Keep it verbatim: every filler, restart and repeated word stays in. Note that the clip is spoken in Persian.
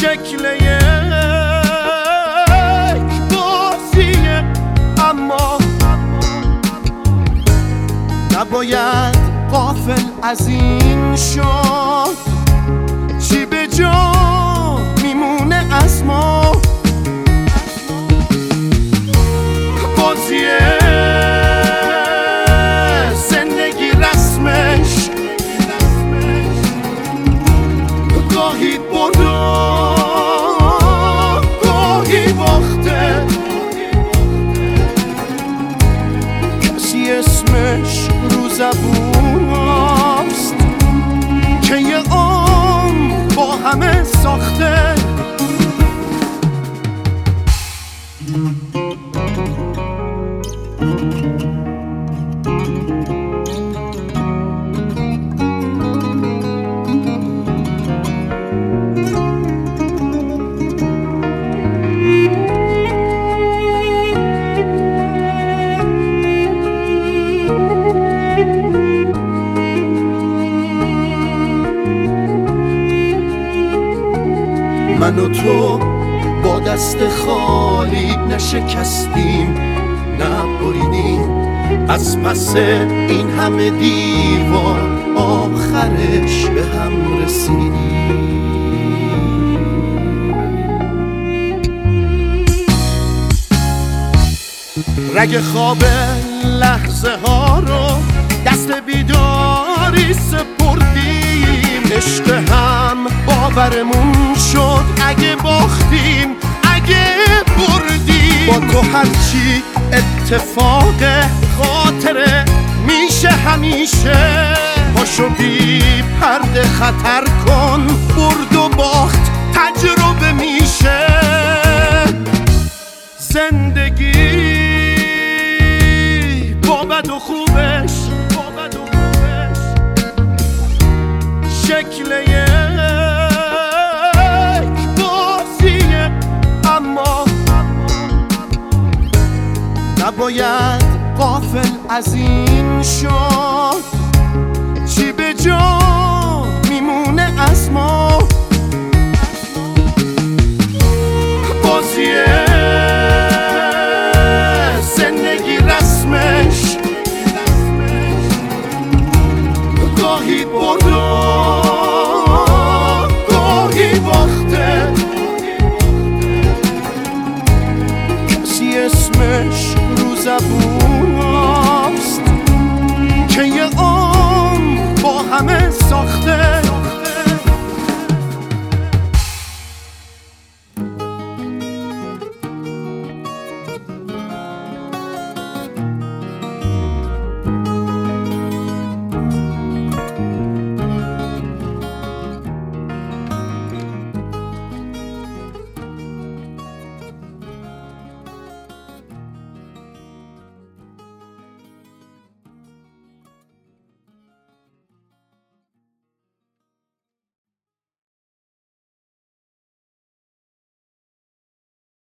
شکل یک بازیه، اما نباید غافل از این شد چی به جا میمونه از ما. بازیه زندگی رسمش گاهی برده گاهی باخته، کسی اسمش رو زبون هست که یه عمر با همه ساخته. من و تو با دست خالی نشکستیم، نبریدیم از پس این همه دیوار، آخرش به هم رسیدیم. رگ خواب لحظه ها رو دست بیداری سپردیم، عشق هم باورمون شد اگه باختیم اگه بردیم. با تو هرچی اتفاق خاطره میشه همیشه، پاشو بی پرده خطر کن، برد و باخت تجربه میشه. زندگی با بد و خوبش شکل یک بازیه، اما نباید غافل از این شد چی به جا